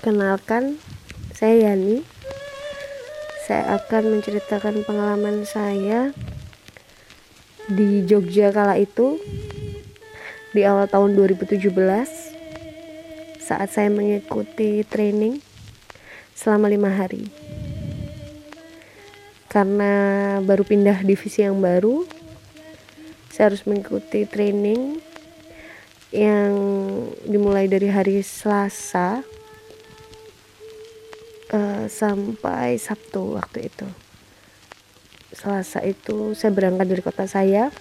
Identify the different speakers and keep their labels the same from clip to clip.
Speaker 1: Perkenalkan, saya Yani. Saya akan menceritakan pengalaman saya di Jogja kala itu di awal tahun 2017 saat saya mengikuti training selama 5 hari. Karena baru pindah divisi yang baru, saya harus mengikuti training yang dimulai dari hari Selasa sampai Sabtu waktu itu. Selasa itu saya berangkat dari kota saya,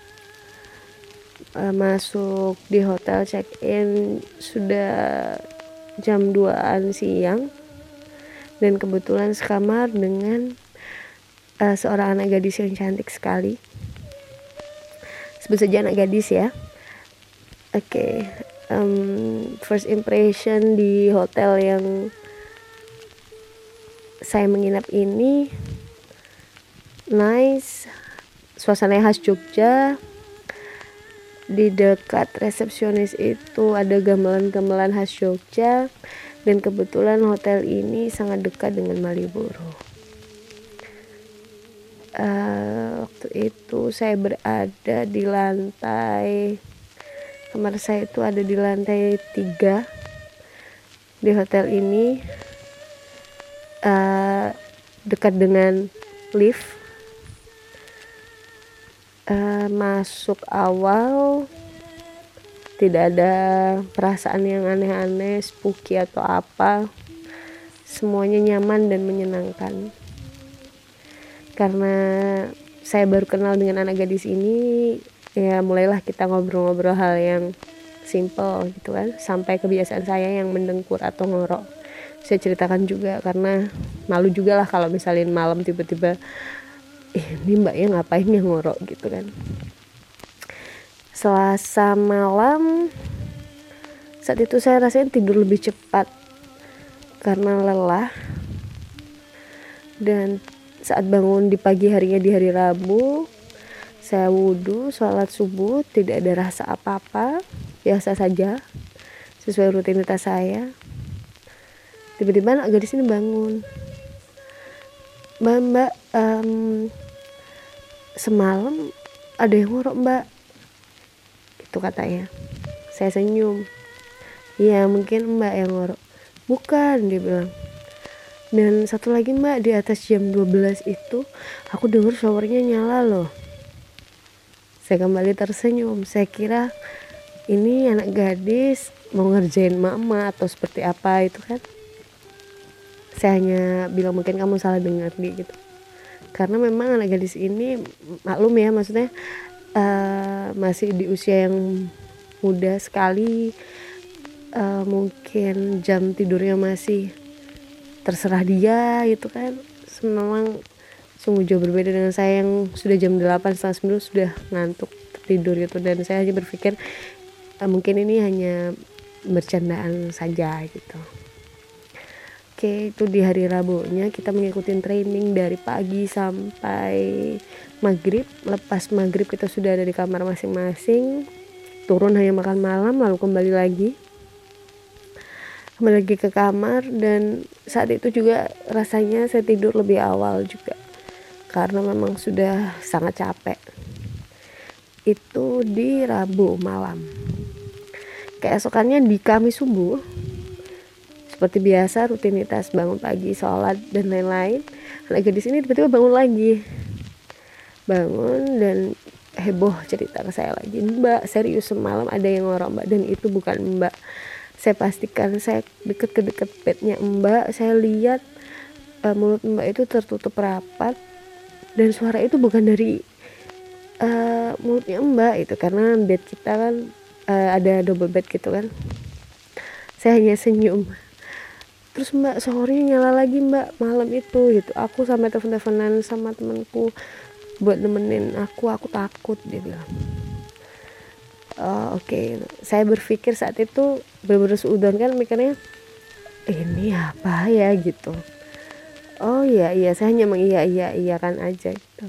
Speaker 1: masuk di hotel, check-in sudah jam 2-an siang, dan kebetulan sekamar dengan seorang anak gadis yang cantik sekali. Sebut saja anak gadis ya. First impression di hotel yang saya menginap ini nice, suasananya khas Jogja. Di dekat resepsionis itu ada gamelan-gamelan khas Jogja, dan kebetulan hotel ini sangat dekat dengan Malioboro. Waktu itu saya berada di lantai, kamar saya itu ada di lantai 3 di hotel ini, dekat dengan lift. Masuk awal tidak ada perasaan yang aneh-aneh, spooky atau apa. Semuanya nyaman dan menyenangkan. Karena saya baru kenal dengan anak gadis ini, ya mulailah kita ngobrol-ngobrol hal yang simple gitu kan, sampai kebiasaan saya yang mendengkur atau ngorok. Saya ceritakan juga karena malu juga lah kalau misalnya malam tiba-tiba ini mbaknya ngapain yang ngorok gitu kan. Selasa malam, saat itu saya rasanya tidur lebih cepat karena lelah, dan saat bangun di pagi harinya di hari Rabu, saya wudhu, sholat subuh, tidak ada rasa apa-apa, biasa saja sesuai rutinitas saya. Tiba-tiba anak gadis ini bangun, mbak, semalam ada yang ngorok mbak, itu katanya. Saya senyum, iya mungkin mbak yang ngorok. Bukan, dia bilang. Dan satu lagi mbak, di atas jam 12 itu aku dengar showernya nyala loh. Saya kembali tersenyum. Saya kira ini anak gadis mau ngerjain mama atau seperti apa itu kan. Saya hanya bilang mungkin kamu salah dengar gitu. Karena memang anak gadis ini maklum ya, maksudnya masih di usia yang muda sekali, mungkin jam tidurnya masih terserah dia gitu kan. Memang sungguh jauh berbeda dengan saya yang sudah jam 8, setengah 9 sudah ngantuk tidur gitu. Dan saya hanya berpikir mungkin ini hanya bercandaan saja gitu. Oke, itu di hari Rabunya kita mengikuti training dari pagi sampai maghrib. Lepas maghrib kita sudah ada di kamar masing-masing, turun hanya makan malam, lalu kembali lagi ke kamar. Dan saat itu juga rasanya saya tidur lebih awal juga karena memang sudah sangat capek. Itu di Rabu malam. Keesokannya di Kamis subuh, seperti biasa rutinitas bangun pagi, sholat dan lain-lain, anak gadis ini tiba-tiba bangun dan heboh cerita ke saya lagi, mbak serius semalam ada yang ngorok mbak, dan itu bukan mbak. Saya pastikan, saya deket bednya mbak, saya lihat mulut mbak itu tertutup rapat, dan suara itu bukan dari mulutnya mbak itu, karena bed kita kan ada double bed gitu kan. Saya hanya senyum. Terus mbak, showernya nyala lagi mbak malam itu gitu. Aku sampai telepon-teleponan sama temanku buat nemenin aku takut, dia bilang. Oke. Saya berpikir saat itu bener-bener seudon kan, mikirnya ini apa ya gitu. Oh iya saya hanya iya kan aja gitu.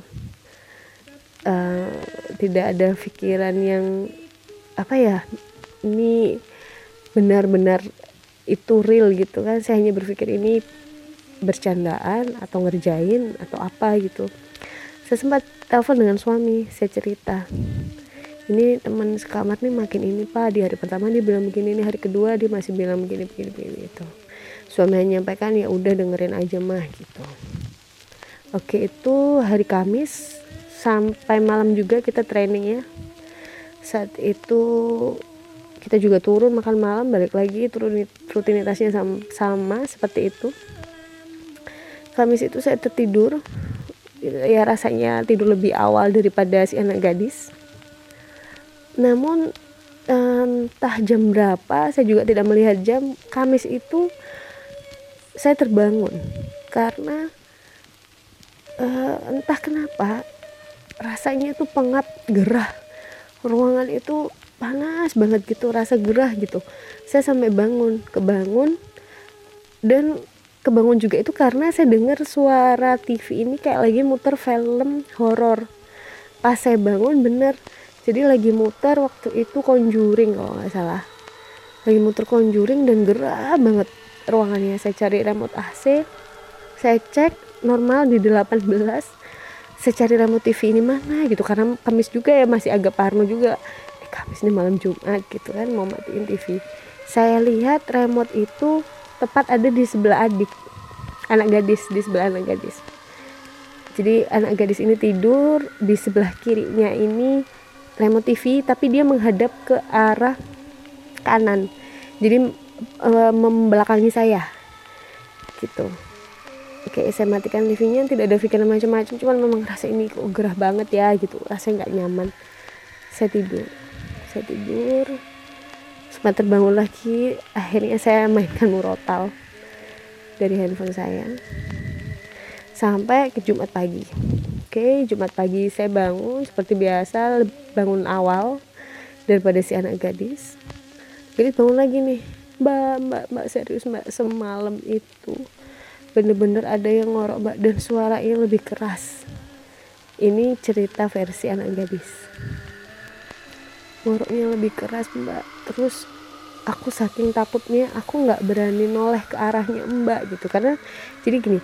Speaker 1: Tidak ada pikiran yang apa ya, ini benar-benar itu real gitu kan. Saya hanya berpikir ini bercandaan atau ngerjain atau apa gitu. Saya sempat telepon dengan suami, saya cerita, ini teman sekamar nih makin ini pak, di hari pertama dia bilang begini, ini hari kedua dia masih bilang begini gitu. Suami hanya nyampaikan ya udah dengerin aja mah gitu. Oke, itu hari Kamis sampai malam juga kita training ya. Saat itu kita juga turun makan malam, balik lagi rutinitasnya sama seperti itu. Kamis itu saya tertidur, ya rasanya tidur lebih awal daripada si anak gadis. Namun entah jam berapa, saya juga tidak melihat jam. Kamis itu saya terbangun karena entah kenapa rasanya itu pengap, gerah. Ruangan itu panas banget gitu, rasa gerah gitu. Saya sampai kebangun dan kebangun juga itu karena saya dengar suara TV ini kayak lagi muter film horor. Pas saya bangun bener, jadi lagi muter waktu itu Conjuring kalau nggak salah. Lagi muter Conjuring dan gerah banget ruangannya. Saya cari remote AC, saya cek normal di 18. Saya cari remote TV ini mana gitu, karena Kamis juga ya, masih agak parno juga. Kamis ini malam Jumat gitu kan, mau matiin TV. Saya lihat remote itu tepat ada di sebelah anak gadis, di sebelah anak gadis. Jadi anak gadis ini tidur, di sebelah kirinya ini remote TV, tapi dia menghadap ke arah kanan. Jadi membelakangi saya gitu. Oke, saya matikan TV-nya, tidak ada pikiran macam-macam, cuman memang rasa ini kok gerah banget ya gitu, rasanya nggak nyaman. Saya tidur, sempat terbangun lagi. Akhirnya saya mainkan murotal dari handphone saya sampai ke Jumat pagi. Oke, Jumat pagi saya bangun seperti biasa, bangun awal daripada si anak gadis. Jadi bangun lagi nih, mbak serius mbak, semalam itu bener-bener ada yang ngorok mbak, dan suaranya lebih keras. Ini cerita versi anak gadis, ngoroknya lebih keras mbak. Terus aku saking takutnya aku nggak berani noleh ke arahnya mbak gitu, karena jadi gini,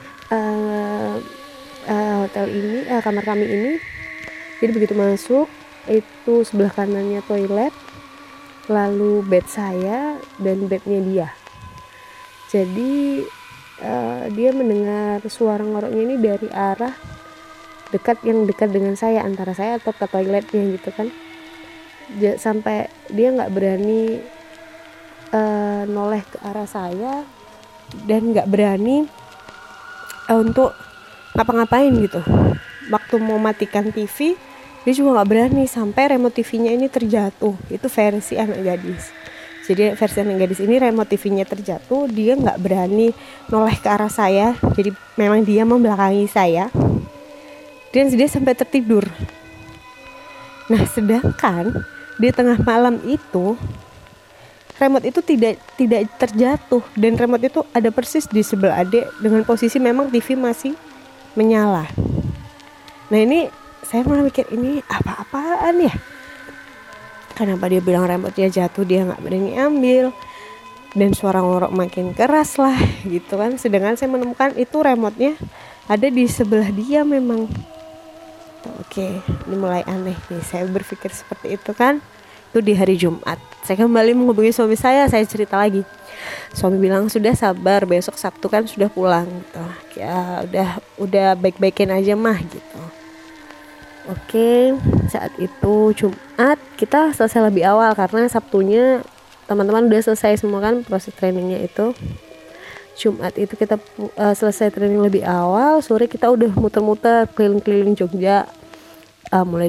Speaker 1: hotel ini, kamar kami ini, jadi begitu masuk itu sebelah kanannya toilet, lalu bed saya dan bednya dia. Jadi dia mendengar suara ngoroknya ini dari arah dekat dengan saya, antara saya atau ke toiletnya gitu kan. Sampai dia nggak berani noleh ke arah saya dan nggak berani untuk ngapa-ngapain gitu. Waktu mau matikan TV dia juga nggak berani, sampai remote TV-nya ini terjatuh. Itu versi anak gadis. Jadi versi anak gadis ini remote TV-nya terjatuh, dia nggak berani noleh ke arah saya. Jadi memang dia membelakangi saya dan dia sampai tertidur. Nah, sedangkan di tengah malam itu remote itu tidak terjatuh, dan remote itu ada persis di sebelah adik dengan posisi memang TV masih menyala. Nah, ini saya malah mikir, ini apa-apaan ya? Kenapa dia bilang remote-nya jatuh, dia nggak berani ambil, dan suara ngorok makin keras lah gitu kan. Sedangkan saya menemukan itu remote-nya ada di sebelah dia memang. Oke, ini mulai aneh nih, saya berpikir seperti itu kan. Itu di hari Jumat. Saya kembali menghubungi suami saya cerita lagi. Suami bilang sudah sabar, besok Sabtu kan sudah pulang gitu. Ya udah baik-baikin aja mah gitu. Oke, saat itu Jumat kita selesai lebih awal karena Sabtunya teman-teman udah selesai semua kan proses trainingnya itu. Jumat itu kita selesai training lebih awal, sore kita udah muter-muter keliling-keliling Jogja. Mulai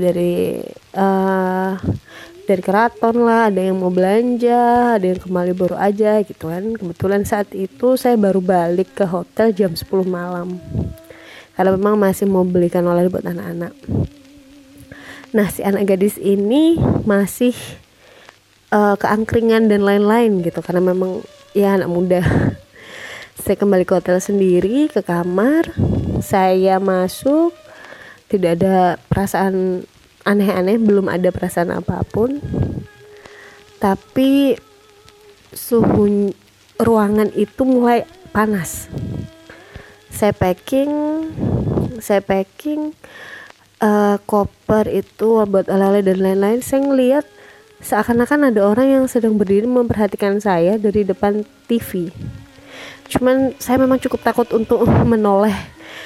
Speaker 1: dari keraton lah, ada yang mau belanja, ada yang ke Malioboro aja gitu kan. Kebetulan saat itu saya baru balik ke hotel jam 10 malam karena memang masih mau belikan oleh buat anak-anak. Nah, si anak gadis ini masih keangkringan dan lain-lain gitu, karena memang ya anak muda. Saya kembali ke hotel sendiri, ke kamar. Saya masuk, tidak ada perasaan aneh-aneh, belum ada perasaan apapun. Tapi suhu ruangan itu mulai panas. Saya packing koper itu buat oleh-oleh dan lain-lain. Saya ngeliat seakan-akan ada orang yang sedang berdiri memperhatikan saya dari depan TV. Cuman saya memang cukup takut untuk menoleh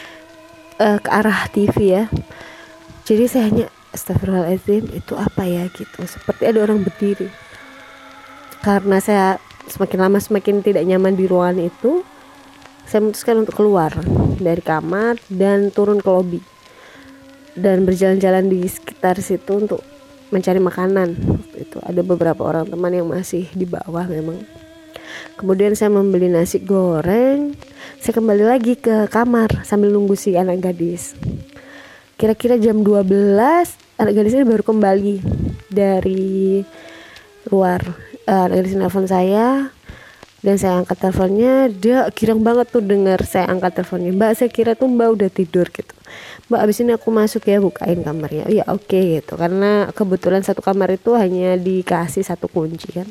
Speaker 1: ke arah TV ya. Jadi saya hanya astagfirullahaladzim, itu apa ya gitu, seperti ada orang berdiri. Karena saya semakin lama semakin tidak nyaman di ruangan itu, saya memutuskan untuk keluar dari kamar dan turun ke lobi dan berjalan-jalan di sekitar situ untuk mencari makanan. Waktu itu ada beberapa orang teman yang masih di bawah memang. Kemudian saya membeli nasi goreng. Saya kembali lagi ke kamar sambil nunggu si anak gadis. Kira-kira jam 12 anak gadis ini baru kembali dari luar. Anak gadis nelfon saya dan saya angkat teleponnya. Dia girang banget tuh dengar saya angkat teleponnya. Mbak, saya kira tuh Mbak udah tidur gitu. Mbak, abis ini aku masuk ya, bukain kamarnya. Ya oke gitu, karena kebetulan satu kamar itu hanya dikasih satu kunci kan.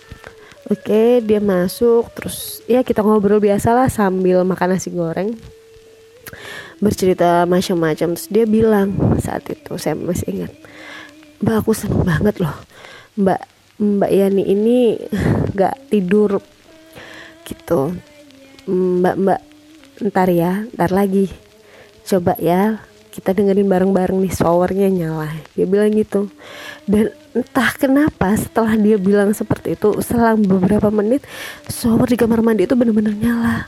Speaker 1: Oke, dia masuk, terus ya kita ngobrol biasalah sambil makan nasi goreng, bercerita macam-macam. Terus dia bilang saat itu, saya masih ingat, Mbak, aku seneng banget loh, Mbak Yani ini gak tidur gitu. Mbak ntar lagi coba ya kita dengerin bareng-bareng nih, showernya nyala. Dia bilang gitu. Dan entah kenapa setelah dia bilang seperti itu, selang beberapa menit shower di kamar mandi itu benar-benar nyala.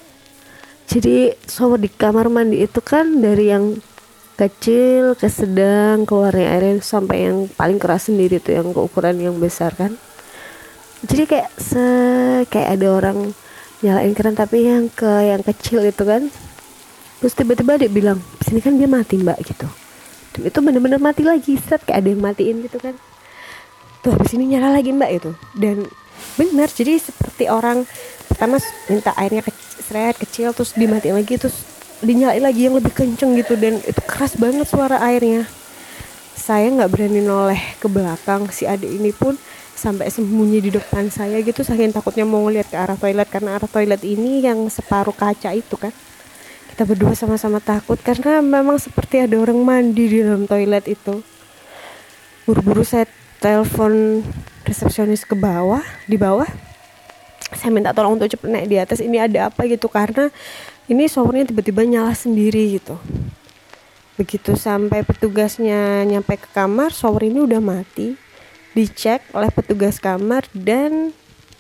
Speaker 1: Jadi shower di kamar mandi itu kan dari yang kecil ke sedang, keluarnya airnya sampai yang paling keras sendiri tuh, yang keukuran yang besar kan. Jadi kayak ada orang nyalain keran, tapi yang kecil itu kan. Terus tiba-tiba dia bilang, sini kan dia mati Mbak gitu. Dan itu benar-benar mati lagi, set kayak ada yang matiin gitu kan. Tuh habis ini nyala lagi Mbak itu. Dan benar, jadi seperti orang pertama minta airnya kecil, terus dimatiin lagi, terus dinyalain lagi yang lebih kenceng gitu. Dan itu keras banget suara airnya. Saya gak berani noleh ke belakang. Si adik ini pun sampai sembunyi di depan saya gitu, saking takutnya mau ngeliat ke arah toilet. Karena arah toilet ini yang separuh kaca itu kan. Kita berdua sama-sama takut karena memang seperti ada orang mandi di dalam toilet itu. Buru-buru saya telepon resepsionis di bawah. Saya minta tolong untuk cepet naik di atas, ini ada apa gitu, karena ini showernya tiba-tiba nyala sendiri gitu. Begitu sampai petugasnya nyampe ke kamar, shower ini udah mati. Dicek oleh petugas kamar dan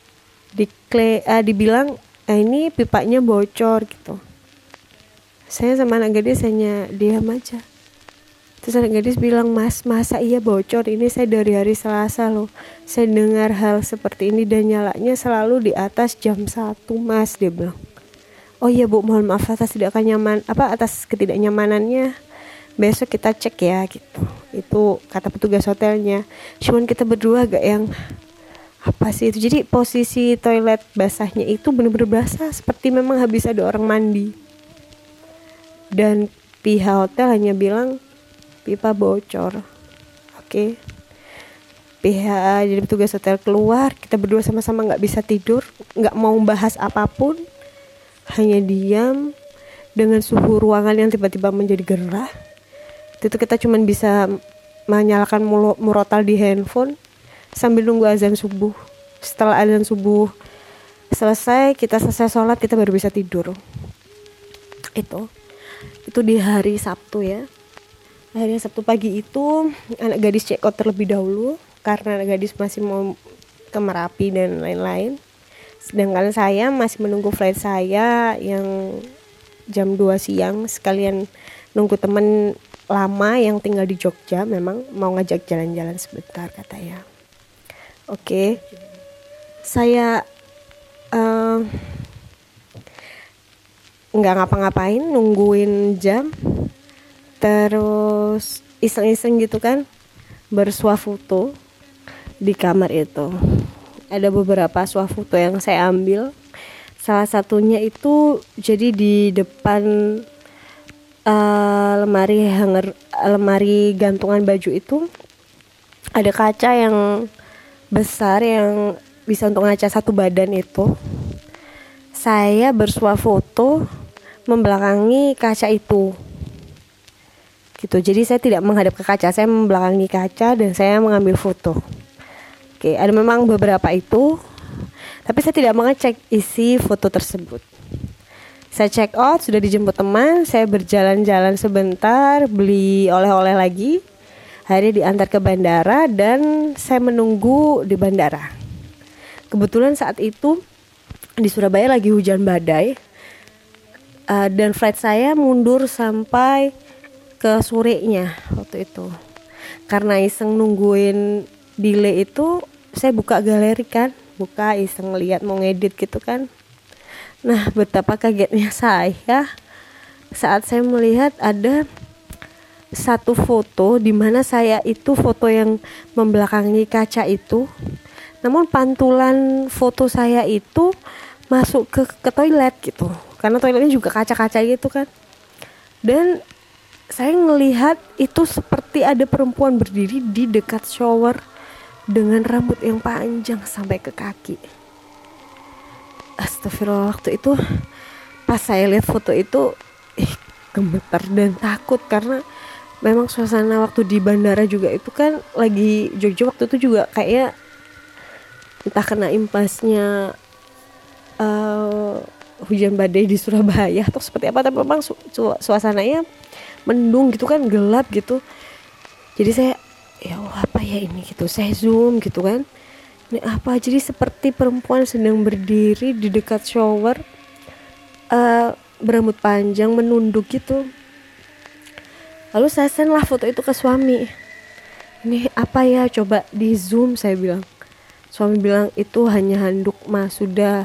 Speaker 1: dibilang ini pipanya bocor gitu. Saya sama anak gadis hanya diam aja. Terus anak gadis bilang, Mas, masa iya bocor? Ini saya dari hari Selasa loh. Saya dengar hal seperti ini dan nyalanya selalu di atas jam 1 Mas, dia bilang. Oh iya Bu, mohon maaf atas ketidaknyamanannya. Besok kita cek ya gitu. Itu kata petugas hotelnya. Cuman kita berdua agak yang apa sih itu. Jadi posisi toilet basahnya itu benar-benar basah, seperti memang habis ada orang mandi. Dan pihak hotel hanya bilang pipa bocor. Oke. Jadi petugas hotel keluar, kita berdua sama-sama gak bisa tidur, gak mau bahas apapun, hanya diam dengan suhu ruangan yang tiba-tiba menjadi gerah. Itu kita cuma bisa menyalakan murotal di handphone sambil nunggu azan subuh. Setelah azan subuh selesai, kita selesai sholat, kita baru bisa tidur. Itu di hari Sabtu ya. Hari Sabtu pagi itu anak gadis check out terlebih dahulu karena anak gadis masih mau ke Merapi dan lain-lain. Sedangkan saya masih menunggu flight saya yang jam 2 siang, sekalian nunggu temen lama yang tinggal di Jogja, memang mau ngajak jalan-jalan sebentar katanya. Oke. Saya nggak ngapa-ngapain, nungguin jam, terus iseng-iseng gitu kan, bersuah foto di kamar itu. Ada beberapa suah foto yang saya ambil. Salah satunya itu jadi di depan lemari gantungan baju itu ada kaca yang besar yang bisa untuk ngaca satu badan itu. saya bersuah foto membelakangi kaca itu gitu. Jadi saya tidak menghadap ke kaca, saya membelakangi kaca dan saya mengambil foto. Oke, ada memang beberapa itu, tapi saya tidak mengecek isi foto tersebut. Saya check out, sudah dijemput teman, saya berjalan-jalan sebentar, beli oleh-oleh lagi. Akhirnya diantar ke bandara dan saya menunggu di bandara. Kebetulan saat itu di Surabaya lagi hujan badai, dan flight saya mundur sampai ke sorenya waktu itu. Karena iseng nungguin delay itu, saya buka galeri kan, iseng lihat mau ngedit gitu kan. Nah, betapa kagetnya saya saat saya melihat ada satu foto di mana saya itu foto yang membelakangi kaca itu, namun pantulan foto saya itu masuk ke toilet gitu, karena toiletnya juga kaca-kaca gitu kan. Dan saya ngelihat itu seperti ada perempuan berdiri di dekat shower dengan rambut yang panjang sampai ke kaki. Astagfirullah, waktu itu pas saya lihat foto itu gemeter dan takut, karena memang suasana waktu di bandara juga itu kan lagi Jogja waktu itu juga kayaknya entah kena impasnya hujan badai di Surabaya atau seperti apa, tapi memang suasananya mendung gitu kan, gelap gitu. Jadi saya, ya Allah apa ya ini gitu, saya zoom gitu kan, ini apa, jadi seperti perempuan sedang berdiri di dekat shower, berambut panjang menunduk gitu. Lalu saya send lah foto itu ke suami, ini apa ya, coba di zoom, saya bilang. Suami bilang itu hanya handuk mah, sudah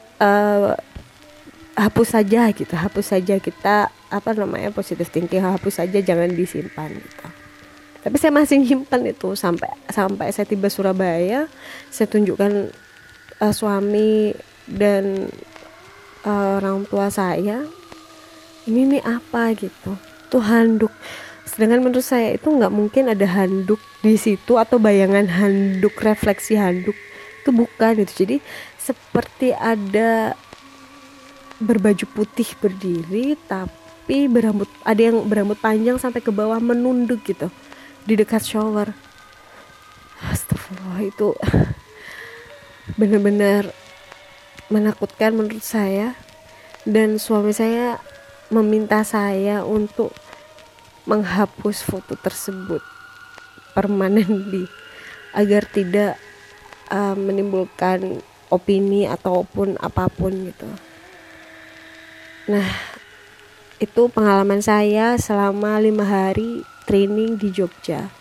Speaker 1: hapus saja gitu, kita positive thinking, hapus saja, jangan disimpan gitu. Tapi saya masih nyimpan itu sampai saya tiba Surabaya. Saya tunjukkan suami dan orang tua saya, ini nih apa gitu, tuh handuk. Sedangkan menurut saya itu nggak mungkin ada handuk di situ atau bayangan handuk, refleksi handuk itu bukan itu. Jadi seperti ada berbaju putih berdiri, tapi ada yang berambut panjang sampai ke bawah menunduk gitu di dekat shower. Astagfirullah, itu benar-benar menakutkan menurut saya. Dan suami saya meminta saya untuk menghapus foto tersebut permanently agar tidak menimbulkan opini ataupun apapun gitu. Nah, itu pengalaman saya selama 5 hari training di Jogja.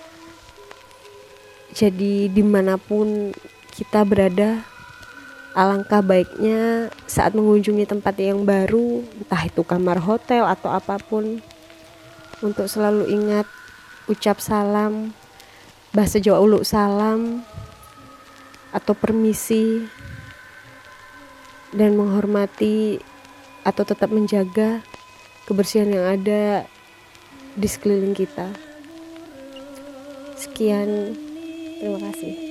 Speaker 1: Jadi dimanapun kita berada, alangkah baiknya saat mengunjungi tempat yang baru, entah itu kamar hotel atau apapun, untuk selalu ingat ucap salam, bahasa Jawa uluk salam atau permisi, dan menghormati atau tetap menjaga kebersihan yang ada di sekeliling kita. Sekian, terima kasih.